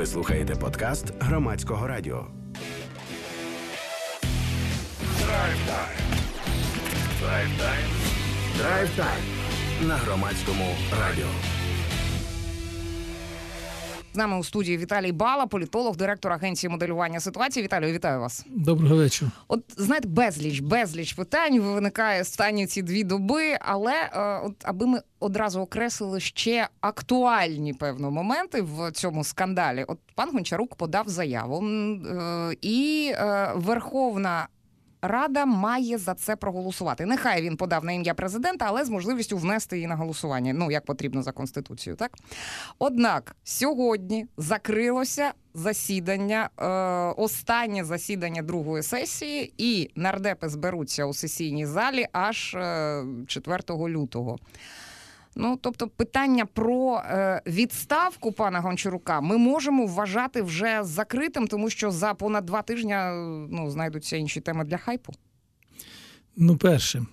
Ви слухаєте подкаст Громадського радіо. Драйв-тайм на Громадському радіо. З нами у студії Віталій Бала, політолог, директор Агенції моделювання ситуації. Віталію, вітаю вас. Доброго вечора. От, знаєте, безліч питань виникає останні ці 2 доби, але аби ми одразу окреслили ще актуальні, певно, моменти в цьому скандалі. От пан Гончарук подав заяву, і Верховна Рада має за це проголосувати. Нехай він подав на ім'я президента, але з можливістю внести її на голосування, як потрібно за Конституцією, так? Однак сьогодні закрилося засідання, останнє засідання другої сесії, і нардепи зберуться у сесійній залі аж 4 лютого. Тобто питання про відставку пана Гончарука ми можемо вважати вже закритим, тому що за понад 2 тижні знайдуться інші теми для хайпу? Перше,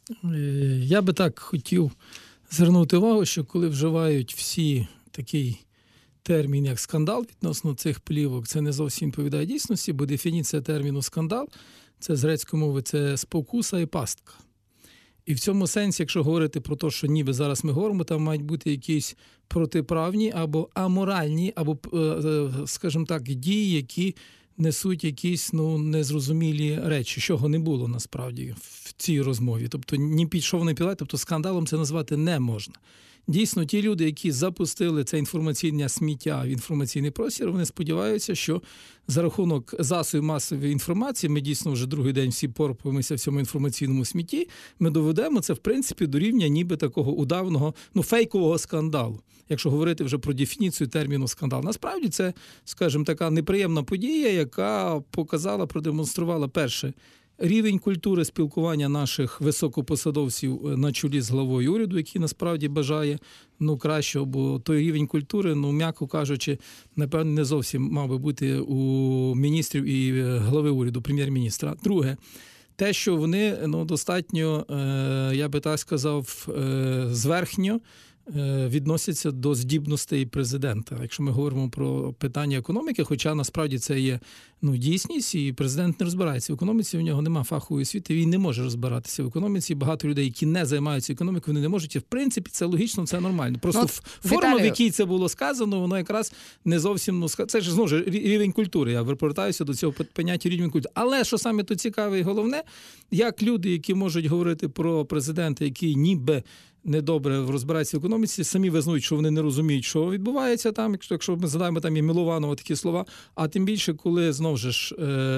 я би так хотів звернути увагу, що коли вживають всі такий термін, як скандал відносно цих плівок, це не зовсім відповідає дійсності, бо дефініція терміну скандал, це з грецької мови, це спокуса і пастка. І в цьому сенсі, якщо говорити про те, що ніби зараз ми говоримо, там мають бути якісь протиправні або аморальні, або, скажімо так, дії, які несуть якісь незрозумілі речі, чого не було насправді в цій розмові. Тобто ні пішов, не пілай, тобто скандалом це назвати не можна. Дійсно, ті люди, які запустили це інформаційне сміття в інформаційний простір, вони сподіваються, що за рахунок засобів масової інформації, ми дійсно вже другий день всі порпаємося в цьому інформаційному смітті, ми доведемо це, в принципі, до рівня ніби такого удавного, фейкового скандалу, якщо говорити вже про дефініцію терміну скандал. Насправді це, скажімо, така неприємна подія, яка показала, продемонструвала перше, рівень культури спілкування наших високопосадовців на чолі з главою уряду, який насправді бажає кращого, бо той рівень культури, м'яко кажучи, напевно, не зовсім мав би бути у міністрів і глави уряду, прем'єр-міністра. Друге, те, що вони достатньо, я би так сказав, зверхньо відносяться до здібностей президента. Якщо ми говоримо про питання економіки, хоча насправді це є дійсність, і президент не розбирається в економіці, у нього немає фахової освіти, він не може розбиратися в економіці. Багато людей, які не займаються економікою, вони не можуть. І в принципі, це логічно, це нормально. Просто форма, в якій це було сказано, воно якраз не зовсім, це ж, знову ж, рівень культури. Я повертаюся до цього поняття рівень культури. Але, що саме тут цікаве і головне, як люди, які можуть говорити про президента, який ніби недобре розбираються в економіці, самі визнають, що вони не розуміють, що відбувається там, якщо ми згадаємо, там є Милованова такі слова, а тим більше, коли, знову ж,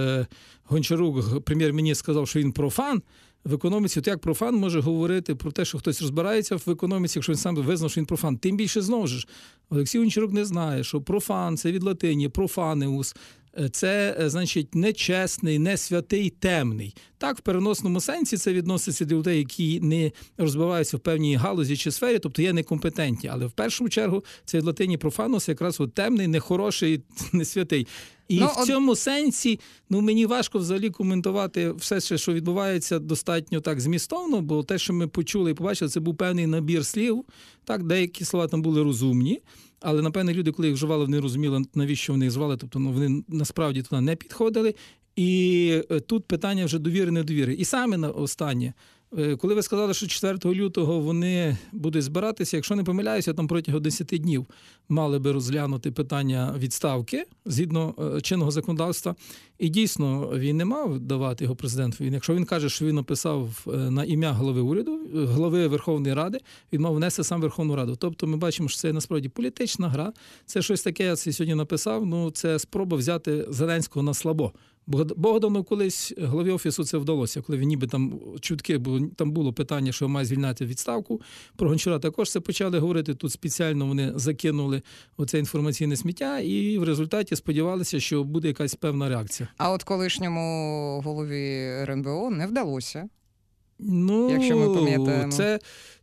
Гончарук, прем'єр-міністр, сказав, що він профан в економіці, то як профан може говорити про те, що хтось розбирається в економіці, якщо він сам визнав, що він профан? Тим більше, знову ж, Олексій Гончарук не знає, що профан – це від латині, профанеус, це, значить, нечесний, не святий, темний. Так, в переносному сенсі це відноситься до людей, які не розбиваються в певній галузі чи сфері, тобто є некомпетентні. Але в першу чергу це від латині профанус якраз темний, нехороший, не святий. І в цьому сенсі, мені важко взагалі коментувати все, що відбувається достатньо так змістовно, бо те, що ми почули і побачили, це був певний набір слів. Так, деякі слова там були розумні, але, напевно, люди, коли їх вживали, вони розуміли, навіщо вони їх звали, тобто вони насправді туди не підходили. І тут питання вже довіри-недовіри. І саме на останнє, коли ви сказали, що 4 лютого вони будуть збиратися, якщо не помиляюся, там протягом 10 днів мали би розглянути питання відставки згідно чинного законодавства. І дійсно, він не мав давати його президенту. Якщо він каже, що він написав на ім'я глави уряду, глави Верховної Ради, він мав внести сам Верховну Раду. Тобто ми бачимо, що це насправді політична гра. Це щось таке, я це сьогодні написав, це спроба взяти Зеленського на слабо. Богдану колись главі Офісу це вдалося, коли він ніби там чутки, там було питання, що має звільняти відставку. Про Гончара також це почали говорити. Тут спеціально вони закинули оце інформаційне сміття і в результаті сподівалися, що буде якась певна реакція. А от колишньому голові РНБО не вдалося, якщо ми пам'ятаємо.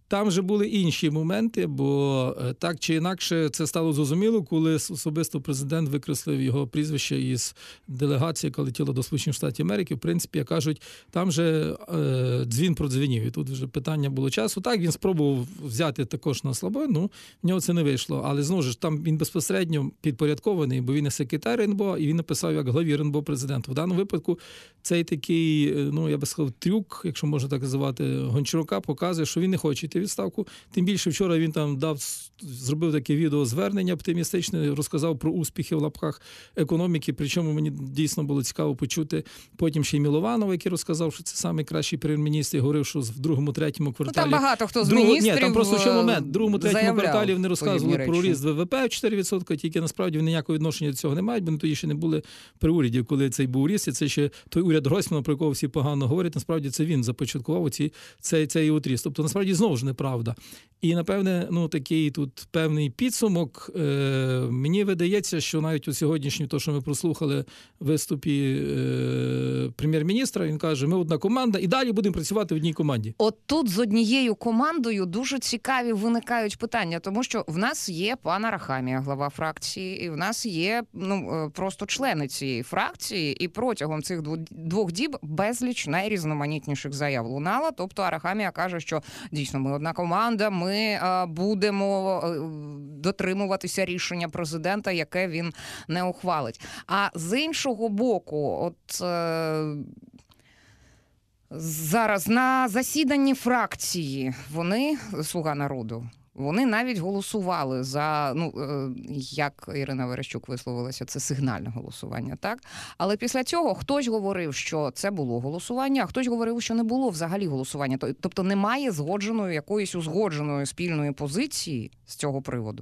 там вже були інші моменти, бо так чи інакше це стало зрозуміло, коли особисто президент викреслив його прізвище із делегації, яка летіла до Сполучених Штатів Америки. В принципі, як кажуть, там же дзвін продзвенів. І тут вже питання було часу. Так, він спробував взяти також на слабо, ну, в нього це не вийшло. Але, знову ж, там він безпосередньо підпорядкований, бо він і секретар РНБО, і він написав як главі РНБО президенту. В даному випадку цей такий, ну, я би сказав, трюк, якщо можна так називати, Гончарука, показує, що він не хоче йти в відставку. Тим більше вчора він там зробив таке відеозвернення оптимістичне, розказав про успіхи в лапках економіки, причому мені дійсно було цікаво почути потім ще й Мілованова, який розказав, що це найкращий прем'єр-міністр, і говорив, що в другому-третьому кварталі... Ну, там багато хто з міністрів Ні, там просто ще момент. В другому-третьому кварталі вони розказували про ріст ВВП 4%, тільки насправді вони ніякого відношення до цього не мають, бо вони тоді ще не були при уряді, коли цей був ріст, і це ще той уряд Гройсмана, про якого всі погано говорять, насправді це він започаткував цей ріст. Тобто, насправді, знову ж неправда. І, напевне, ну, такий тут певний підсумок. Мені видається, що навіть у сьогоднішній, то, що ми прослухали в виступі прем'єр-міністра, він каже, ми одна команда, і далі будемо працювати в одній команді. От тут з однією командою дуже цікаві виникають питання, тому що в нас є пан Арахамія, глава фракції, і в нас є, ну, просто члени цієї фракції, і протягом цих двох діб безліч найрізноманітніших заяв лунало. Тобто Арахамія каже, що дійсно ми одна команда, ми будемо дотримуватися рішення президента, яке він не ухвалить. А з іншого боку, от зараз на засіданні фракції вони, «Слуга народу», вони навіть голосували за, ну, як Ірина Верещук висловилася, це сигнальне голосування, так? Але після цього хтось говорив, що це було голосування, а хтось говорив, що не було взагалі голосування. Тобто немає згодженої, якоїсь узгодженої спільної позиції з цього приводу.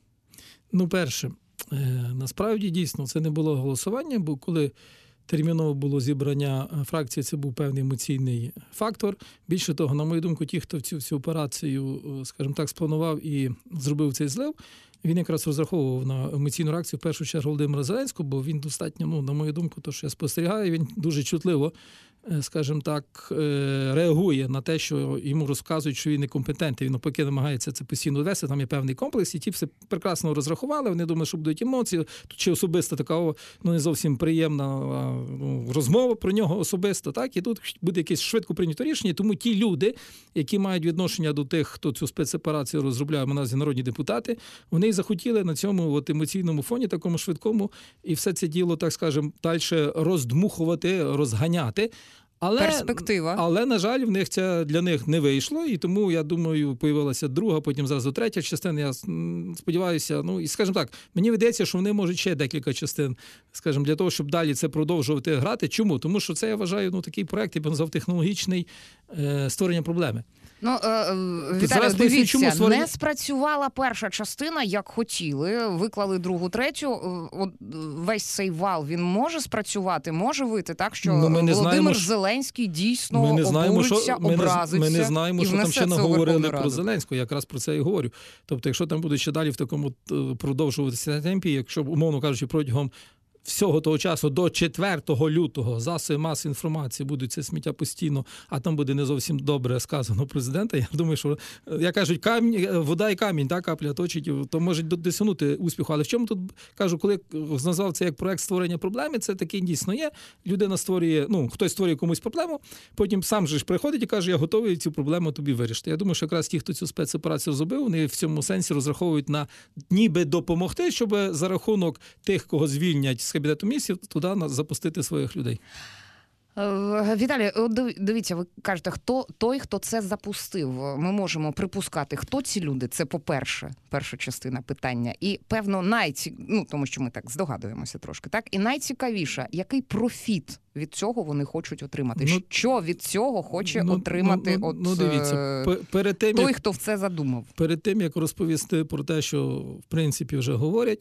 Ну, перше, насправді, дійсно, це не було голосування, бо коли терміново було зібрання фракції, це був певний емоційний фактор. Більше того, на мою думку, ті, хто цю операцію, скажімо так, спланував і зробив цей злив, він якраз розраховував на емоційну реакцію в першу чергу Володимира Зеленського, бо він достатньо, ну, на мою думку, то, що я спостерігаю, він дуже чутливо, скажімо так, реагує на те, що йому розказують, що він некомпетентний. Він навпаки намагається це постійно вести, там є певний комплекс, і ті все прекрасно розрахували, вони думали, що будуть емоції, тут чи особиста така, ну, не зовсім приємна, ну, розмова про нього особисто, так, і тут буде якесь швидко прийнято рішення, тому ті люди, які мають відношення до тих, хто цю спецоперацію розробляє, у нас є народні депутати, вони захотіли на цьому от емоційному фоні, такому швидкому, і все це діло, так скажемо, далі роздмухувати, розганяти. Перспектива. Але, на жаль, в них це для них не вийшло, і тому, я думаю, появилася друга, потім зразу третя частина. Я сподіваюся, ну, і, скажімо так, мені видається, що вони можуть ще декілька частин, скажімо, для того, щоб далі це продовжувати грати. Чому? Тому що це, я вважаю, ну, такий проект, я б назвав технологічний, створення проблеми. Ну, Віталій, дивіться, не спрацювала перша частина, як хотіли, виклали другу, третю. От весь цей вал, він може спрацювати, може вийти так, що Володимир Зеленський дійсно обуриться, образиться. Ми не знаємо, що там ще наговорили про Зеленського, я якраз про це і говорю. Тобто, якщо там буде ще далі в такому продовжуватися темпі, якщо, умовно кажучи, протягом всього того часу до 4 лютого засоби масової інформації будуть це сміття постійно, а там буде не зовсім добре сказано президента. Я думаю, що, як кажуть, вода і камінь, так, капля точить, то може досягнути успіху. Але в чому тут, кажу, коли назвав це як проект створення проблеми, це таке дійсно є. Людина створює, ну, хтось створює комусь проблему, потім сам же ж приходить і каже, я готовий цю проблему тобі вирішити. Я думаю, що якраз ті, хто цю спецоперацію зробив, вони в цьому сенсі розраховують на ніби допомогти, щоб за рахунок тих, кого звільнять з Кабінету Міністрів, туди запустити своїх людей. Віталій, дивіться, ви кажете, хто це запустив? Ми можемо припускати, хто ці люди? Це, по-перше, перша частина питання. І, певно, тому що ми так здогадуємося трошки, так? І найцікавіше, який профіт від цього вони хочуть отримати? Що від цього хоче отримати дивіться, той, хто в це задумав? Перед тим, як розповісти про те, що, в принципі, вже говорять,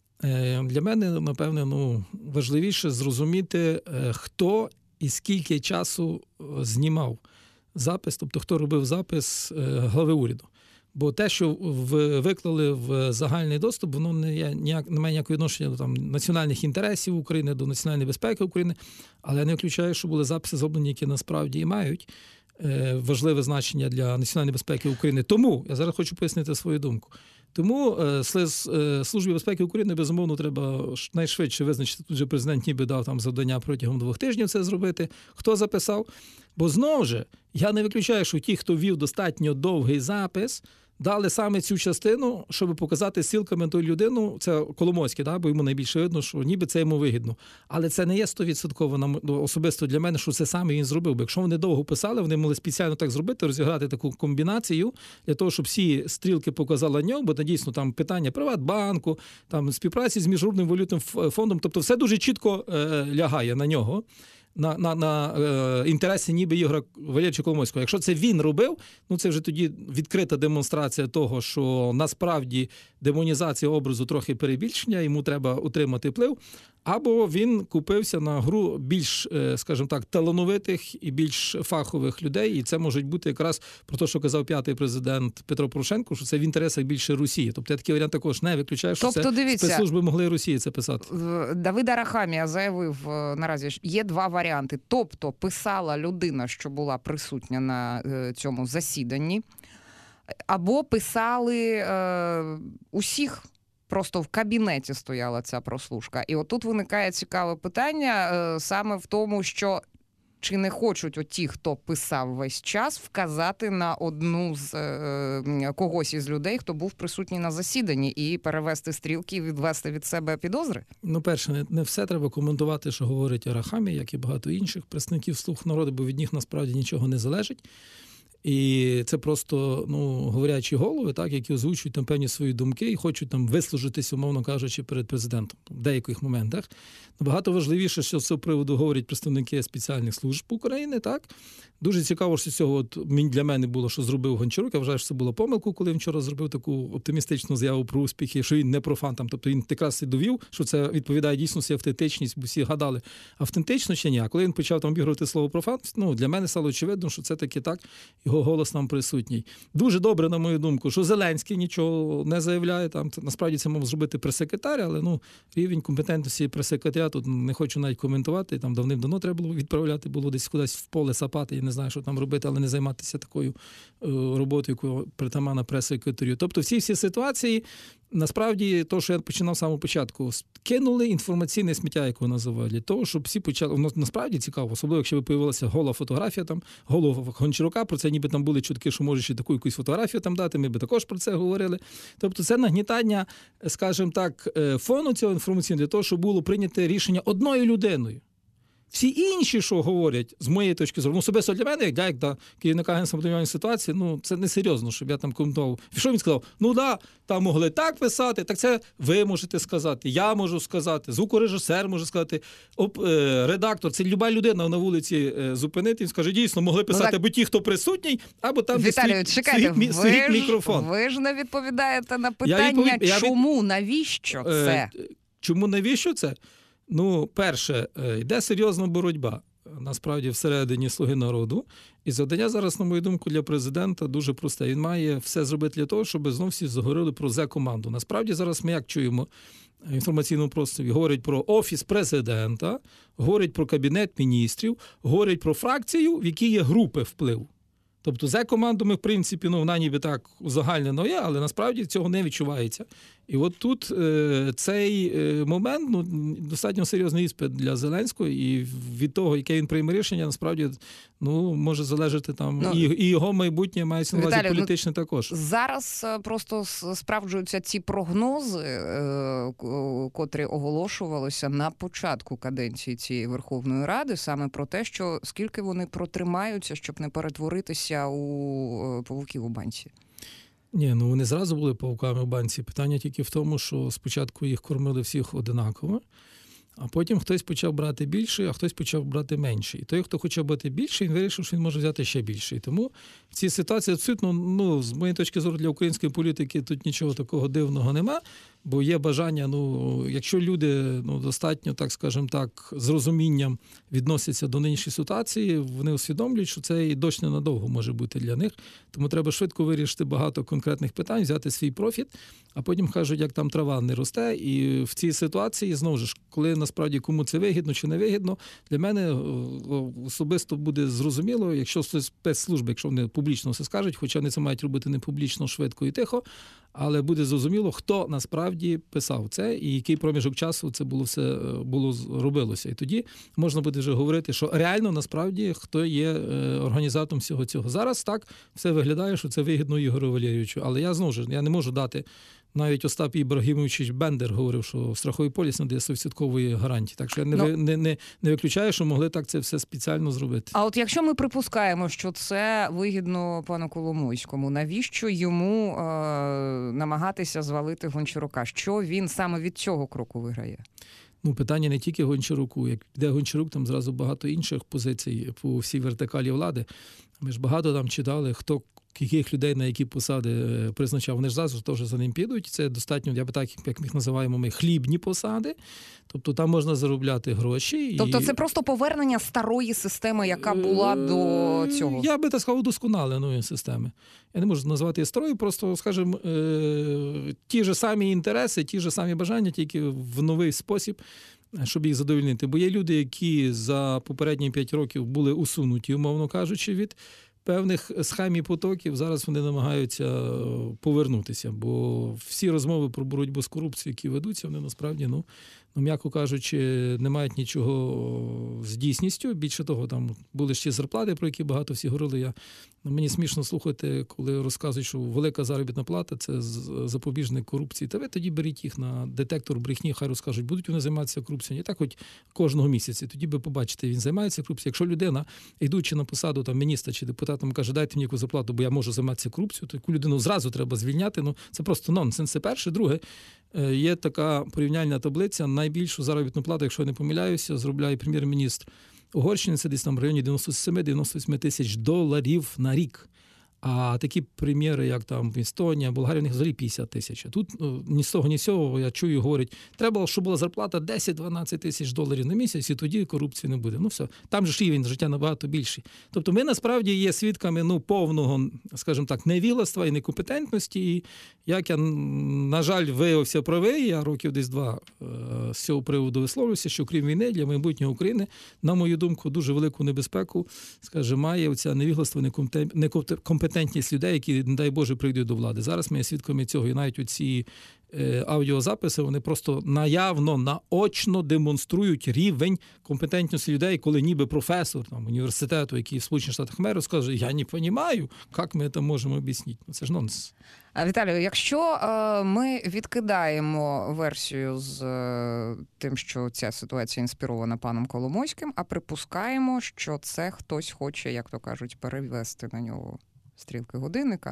для мене, напевне, важливіше зрозуміти, хто і скільки часу знімав запис, тобто хто робив запис глави уряду. Бо те, що виклали в загальний доступ, воно не має ніякого відношення до національних інтересів України, до національної безпеки України, але не виключає, що були записи зроблені, які насправді і мають важливе значення для національної безпеки України. Тому, я зараз хочу пояснити свою думку, тому Службі безпеки України, безумовно, треба найшвидше визначити, тут же президент ніби дав там завдання протягом 2 тижнів це зробити, хто записав. Бо знову ж, я не виключаю, що ті, хто вів достатньо довгий запис, дали саме цю частину, щоб показати ссылками ту людину, це Коломойський, да, бо йому найбільше видно, що ніби це йому вигідно. Але це не є 100% особисто для мене, що це саме він зробив. Бо якщо вони довго писали, вони могли спеціально так зробити, розіграти таку комбінацію для того, щоб всі стрілки показали нього, бо дійсно там питання Приватбанку, там співпраці з Міжнародним валютним фондом, тобто все дуже чітко лягає на нього. На інтереси ніби Ігоря Валерійовича Коломойського. Якщо це він робив, ну це вже тоді відкрита демонстрація того, що насправді демонізація образу трохи перебільшення, йому треба утримати вплив, або він купився на гру більш, скажімо так, талановитих і більш фахових людей, і це може бути якраз про те, що казав 5-й президент Петро Порошенко, що це в інтересах більше Росії. Тобто я такий варіант також не виключаю, що тобто, це спецслужби могли Росії це писати. Давид Арахамія заявив наразі, що є 2 варіанти. Тобто писала людина, що була присутня на цьому засіданні, або писали усіх. Просто в кабінеті стояла ця прослушка. І отут виникає цікаве питання саме в тому, що чи не хочуть оті, хто писав весь час, вказати на одну з когось із людей, хто був присутній на засіданні, і перевести стрілки, і відвести від себе підозри? Ну, перше, не все треба коментувати, що говорить Арахамія, як і багато інших представників «Слуг народу», бо від них насправді нічого не залежить. І це просто, говорячі голови, так, які озвучують там певні свої думки і хочуть там вислужитись, умовно кажучи, перед президентом в деяких моментах. Набагато важливіше, що з цього приводу говорять представники спеціальних служб України, так. Дуже цікаво, що цього для мене було, що зробив Гончарук. Я вважаю, що це була помилка, коли він вчора зробив таку оптимістичну заяву про успіхи, що він не профан там. Тобто він якраз і довів, що це відповідає дійсності, автентичність, бо всі гадали, автентично чи ні. А коли він почав там обігрувати слово профан, для мене стало очевидно, що це таки так, його голос там присутній. Дуже добре, на мою думку, що Зеленський нічого не заявляє. Там насправді це мав зробити прес-секретар, але рівень компетентності прес-секретаря тут не хочу навіть коментувати. Там давним-давно треба було відправляти, було десь кудись в поле сапати, я не знаю, що там робити, але не займатися такою роботою, яку притаманна прес-секретарю. Тобто всі ситуації, насправді, то, що я починав з самого початку, кинули інформаційне сміття, як його називають, для того, щоб всі почали, воно насправді цікаво, особливо, якщо появилася гола фотографія, там, голова Гончарука, про це ніби там були чутки, що може ще таку якусь фотографію там дати, ми би також про це говорили. Тобто це нагнітання, скажімо так, фону цього інформаційного для того, щоб було прийнято рішення одною людиною. Всі інші, що говорять, з моєї точки зору, особисто для мене, як для керівника агентства моделювання ситуації, це несерйозно, щоб я там коментував. Що він сказав? Там могли так писати, так це ви можете сказати, я можу сказати, звукорежисер може сказати, редактор, це люба людина на вулиці зупинити, він скаже, дійсно, могли писати або ті, хто присутній, або там стоїть мікрофон. Ви ж не відповідаєте на питання, чому, навіщо це? Чому, навіщо це? Перше, йде серйозна боротьба, насправді, всередині «Слуги народу». І завдання зараз, на мою думку, для президента дуже просте. Він має все зробити для того, щоб знов всі заговорили про Зе-команду. Насправді, зараз ми як чуємо в інформаційному просторі, говорять про Офіс президента, говорять про Кабінет міністрів, говорять про фракцію, в якій є групи впливу. Тобто Зе-команду ми, в принципі, вона ніби так узагальнено є, але насправді цього не відчувається. І от тут цей момент, достатньо серйозний іспит для Зеленського, і від того, яке він прийме рішення, насправді, може залежати там і його майбутнє, мається на увазі політичне також. Зараз просто справджуються ці прогнози, котрі оголошувалися на початку каденції цієї Верховної Ради, саме про те, що скільки вони протримаються, щоб не перетворитися у павуків у банці. Ні, вони зразу були павуками в банці. Питання тільки в тому, що спочатку їх кормили всіх одинаково, а потім хтось почав брати більше, а хтось почав брати менше. І той, хто хоче брати більше, він вирішив, що він може взяти ще більше. І тому в цій ситуації абсолютно, з моєї точки зору, для української політики тут нічого такого дивного нема. Бо є бажання, якщо люди достатньо, так скажімо так, з розумінням відносяться до нинішньої ситуації, вони усвідомлюють, що це і дощ ненадовго може бути для них. Тому треба швидко вирішити багато конкретних питань, взяти свій профіт, а потім кажуть, як там трава не росте. І в цій ситуації, знову ж, коли насправді кому це вигідно чи не вигідно, для мене особисто буде зрозуміло, якщо спецслужби, якщо вони публічно все скажуть, хоча вони це мають робити не публічно, швидко і тихо, але буде зрозуміло, хто насправді писав це і який проміжок часу це робилося. І тоді можна буде вже говорити, що реально насправді хто є організатором всього цього. Зараз так все виглядає, що це вигідно Ігорю Валерійовичу, але я не можу дати. Навіть Остап Ібрагімович Бендер говорив, що страховий поліс не дає 100% гарантії. Так що я не виключаю, що могли так це все спеціально зробити. А от якщо ми припускаємо, що це вигідно пану Коломойському, навіщо йому намагатися звалити Гончарука? Що він саме від цього кроку виграє? Питання не тільки Гончаруку. Як піде Гончарук, там зразу багато інших позицій по всій вертикалі влади. Ми ж багато там читали, хто яких людей на які посади призначав. Вони ж зразу теж за ним підуть. Це достатньо, я би так, як їх називаємо ми, хлібні посади. Тобто там можна заробляти гроші. Тобто це просто повернення старої системи, яка була до цього? Я би так сказав, удосконаленої системи. Я не можу назвати її старою, просто, скажімо, ті ж самі інтереси, ті ж самі бажання, тільки в новий спосіб, щоб їх задовольнити. Бо є люди, які за попередні 5 років були усунуті, умовно кажучи, від певних схем і потоків, зараз вони намагаються повернутися, бо всі розмови про боротьбу з корупцією, які ведуться, вони насправді, м'яко кажучи, не мають нічого з дійсністю. Більше того, там були ще зарплати, про які багато всі говорили. Мені смішно слухати, коли розказують, що велика заробітна плата – це запобіжник корупції. Та ви тоді беріть їх на детектор брехні, хай розкажуть, будуть вони займатися корупцією. І так хоч кожного місяця. Тоді ви побачите, він займається корупцією. Якщо людина, йдучи на посаду там, міністра чи депутата, каже, дайте мені яку зарплату, бо я можу займатися корупцією, то таку людину зразу треба звільняти. Це просто нонсенс. Це перше. Друге, є така порівняльна таблиця. Найбільшу заробітну плату, якщо я не помиляюся, заробляє прем'єр-міністр Угорщини, це десь там в районі 97-98 тисяч доларів на рік. А такі прем'єри, як там Естонія, Болгарія, у них взагалі 50 тисяч. А тут ні з того, ні з цього, я чую, говорять, треба, щоб була зарплата 10-12 тисяч доларів на місяць, і тоді корупції не буде. Все. Там же ж рівень життя набагато більший. Тобто ми насправді є свідками повного, скажімо так, невілоства і некомпетентності. І як я, на жаль, виявився правий, я років десь 2 з цього приводу висловлюся, що крім війни для майбутнього України, на мою думку, дуже велику небезпеку, скажімо, має оця невігластво, некомпетентність людей, які, не дай Боже, прийдуть до влади. Зараз ми є свідками цього. І навіть оці аудіозаписи, вони просто наявно, наочно демонструють рівень компетентності людей, коли ніби професор університету, який в Сполучених Штатах Америки, скаже, я не розумію, як ми це можемо об'яснити. Це ж нонсенс. Віталію, якщо ми відкидаємо версію з тим, що ця ситуація інспірована паном Коломойським, а припускаємо, що це хтось хоче, як то кажуть, перевести на нього стрілки годинника,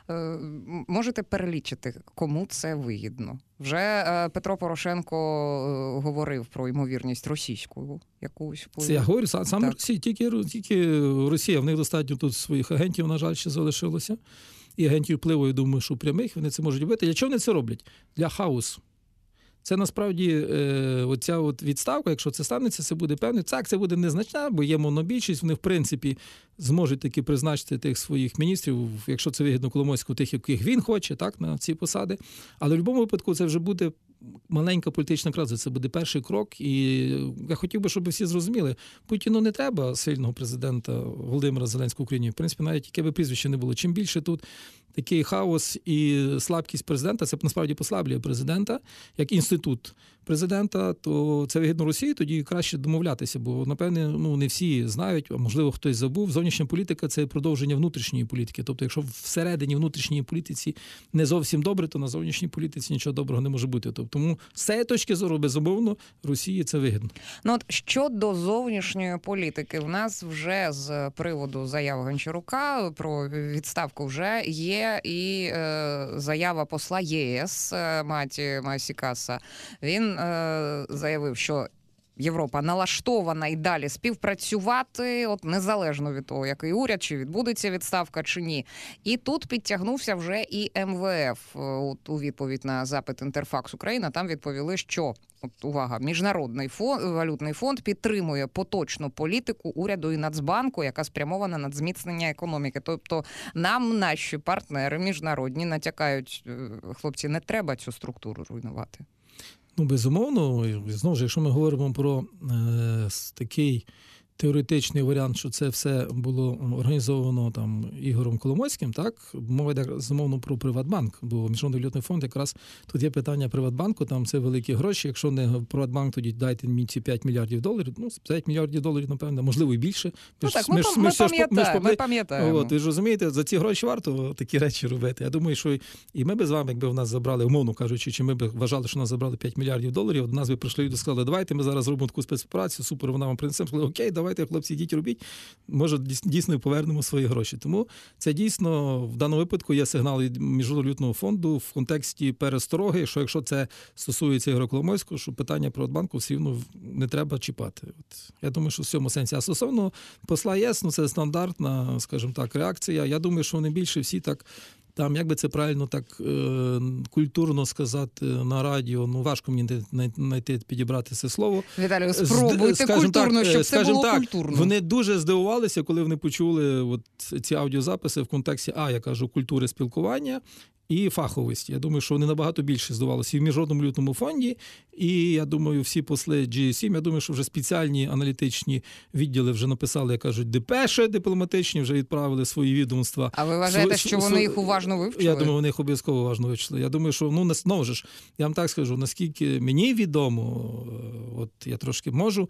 можете перелічити, кому це вигідно? Вже Петро Порошенко говорив про ймовірність російську якусь. Це я говорю, саме Росія, тільки Росія, в них достатньо тут своїх агентів, на жаль, ще залишилося. І агентів впливу, я думаю, що прямих, вони це можуть робити. Для чого вони це роблять? Для хаосу. Це насправді оця відставка, якщо це станеться, це буде певне. Так, це буде незначна, бо є монобільшість, вони в принципі зможуть таки призначити тих своїх міністрів, якщо це вигідно Коломойському, тих, яких він хоче, так, на ці посади. Але в будь-якому випадку це вже буде маленька політична криза, це буде перший крок. І я хотів би, щоб всі зрозуміли, Путіну не треба сильного президента Володимира Зеленського в Україні. В принципі, навіть яке би прізвище не було. Чим більше тут такий хаос і слабкість президента, це насправді послаблює президента, як інститут президента, то це вигідно Росії, тоді краще домовлятися, бо, напевне, не всі знають, а можливо хтось забув, зовнішня політика – це продовження внутрішньої політики. Тобто, якщо всередині внутрішньої політиці не зовсім добре, то на зовнішній політиці нічого доброго не може бути. Тобто, тому з цієї точки зору, безумовно, Росії це вигідно. От щодо зовнішньої політики, в нас вже з приводу заяв Гончарука про відставку вже є і заява посла ЄС Маті Масікаса. Він заявив, що Європа налаштована і далі співпрацювати, от незалежно від того, який уряд, чи відбудеться відставка, чи ні. І тут підтягнувся вже і МВФ. От у відповідь на запит Інтерфакс Україна там відповіли, що, от увага, Міжнародний валютний фонд підтримує поточну політику уряду і Нацбанку, яка спрямована на зміцнення економіки. Тобто нам наші партнери міжнародні натякають, хлопці, не треба цю структуру руйнувати. Ну, безумовно, знову ж, якщо ми говоримо про такий теоретичний варіант, що це все було організовано там Ігорем Коломойським, так, мова йде, безумовно, про Приватбанк, бо Міжнародний валютний фонд якраз тут є питання Приватбанку, там це великі гроші, якщо не Приватбанк, тоді дайте мені ці $5 мільярдів, ну, $5 мільярдів, напевно, можливо, і більше. Ну так, ми пам'ятаємо. От, ви ж розумієте, за ці гроші варто такі речі робити. Я думаю, що і ми би з вами, якби в нас забрали, умовно кажучи, чи ми б вважали, що нас забрали $5 мільярдів, до нас би прийшли і сказали, давайте ми зараз зробимо таку спецоперацію, супер, вона вам принесемо, сказали, окей, давайте, хлопці, йдіть робіть, може, дійсно повернемо свої гроші. Тому це дійсно, в даному випадку, є сигнал від Міжнародного валютного фонду в контексті перестороги, що якщо це стосується Ігоря Коломойського, що питання Приватбанку все рівно не треба чіпати. От, я думаю, що в цьому сенсі. А стосовно посла ЄС, ну, це стандартна, скажімо так, реакція. Я думаю, що вони більше всі так, там, як би це правильно так культурно сказати на радіо, ну важко мені знайти, підібрати це слово. Віталію, спробуйте культурно, щоб це було культурно. Вони дуже здивувалися, коли вони почули от ці аудіозаписи в контексті, я кажу, культури спілкування і фаховості. Я думаю, що вони набагато більше здавалося і в Міжнародному валютному фонді, і, я думаю, всі посли G7, я думаю, що вже спеціальні аналітичні відділи вже написали, як кажуть, депеші дипломатичні, вже відправили свої відомства. А ви вважаєте, що вони їх уважно вивчили? Я думаю, вони їх обов'язково уважно вивчили. Я думаю, що, ну, знову ж, я вам так скажу, наскільки мені відомо, от я трошки можу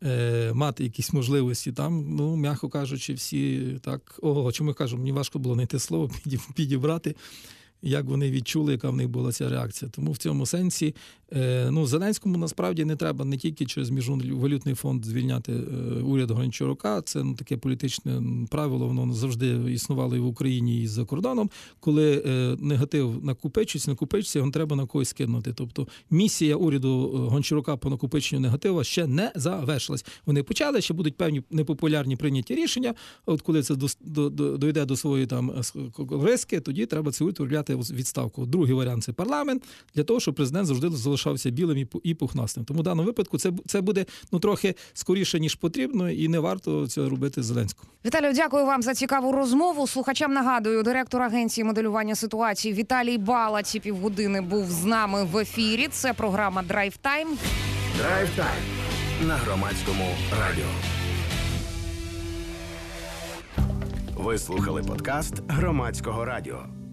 мати якісь можливості там, ну, м'яко кажучи, всі так, чому я кажу, мені важко було знайти слово, підібрати, як вони відчули, яка в них була ця реакція. Тому в цьому сенсі, ну, Зеленському насправді не треба не тільки через Міжнародний валютний фонд звільняти уряд Гончарука, це таке політичне правило, воно завжди існувало і в Україні, і за кордоном. Коли негатив накопичується, його треба на когось скинути. Тобто місія уряду Гончарука по накопиченню негатива ще не завершилась. Вони почали, ще будуть певні непопулярні прийняті рішення, от коли це дойде до своєї там риски, тоді треба цей уряд відправляти відставку. Другий варіант – це парламент, для того, щоб президент завжди залишався білим і пухнастим. Тому в даному випадку це буде трохи скоріше, ніж потрібно, і не варто це робити Зеленському. Віталію, дякую вам за цікаву розмову. Слухачам нагадую, директор агенції моделювання ситуації Віталій Бала ці півгодини був з нами в ефірі. Це програма «Драйв Тайм». «Драйв Тайм» на Громадському радіо. Ви слухали подкаст Громадського радіо.